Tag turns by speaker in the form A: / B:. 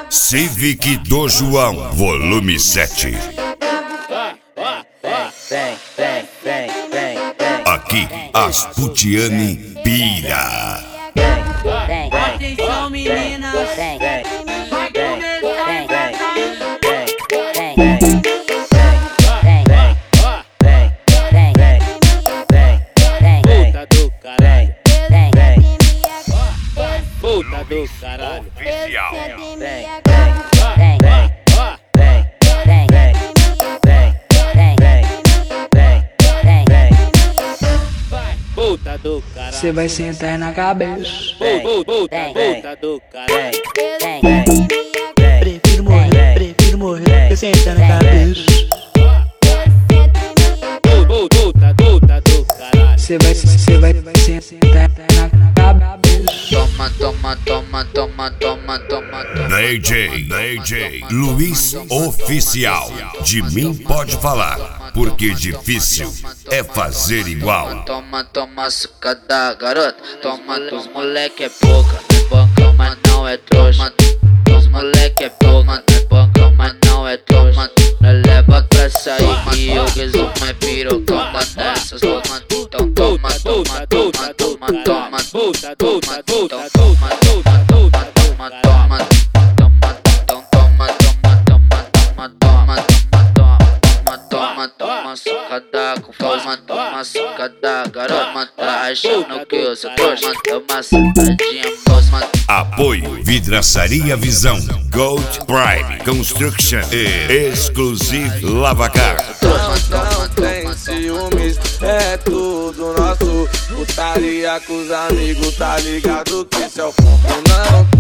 A: Civic do João, volume 7. Aqui, as Putiane pira.
B: Atenção, meninas. Vai
C: Puta do caralho.
A: Oficial.
C: Puta do caralho.
D: Cê vai sentar na cabeça.
C: Puta do caralho.
D: Prefiro morrer que sentar na cabeça.
C: Puta do caralho.
D: Cê vai sentar na cabeça.
C: Toma.
A: DJ Luiz Oficial. De mim pode falar, porque difícil é fazer igual.
E: Toma, sucada, garota. Toma, tus moleque é pouca. Banca, mas não é trouxa. Tus moleque é pouca. Banca, mas não é trouxa. Não leva pra sair e eu resumo é pirocão dessas. Toma, toma, sucada, garota. Tá achando que eu sou trouxa? Toma, sentadinha, moça.
A: Apoio Vidraçaria Visão, Gold Prime Construction e Exclusive Lavacar.
F: Não tem ciúmes, é tudo nosso. Putaria com os amigos, tá ligado que esse é o foco. Não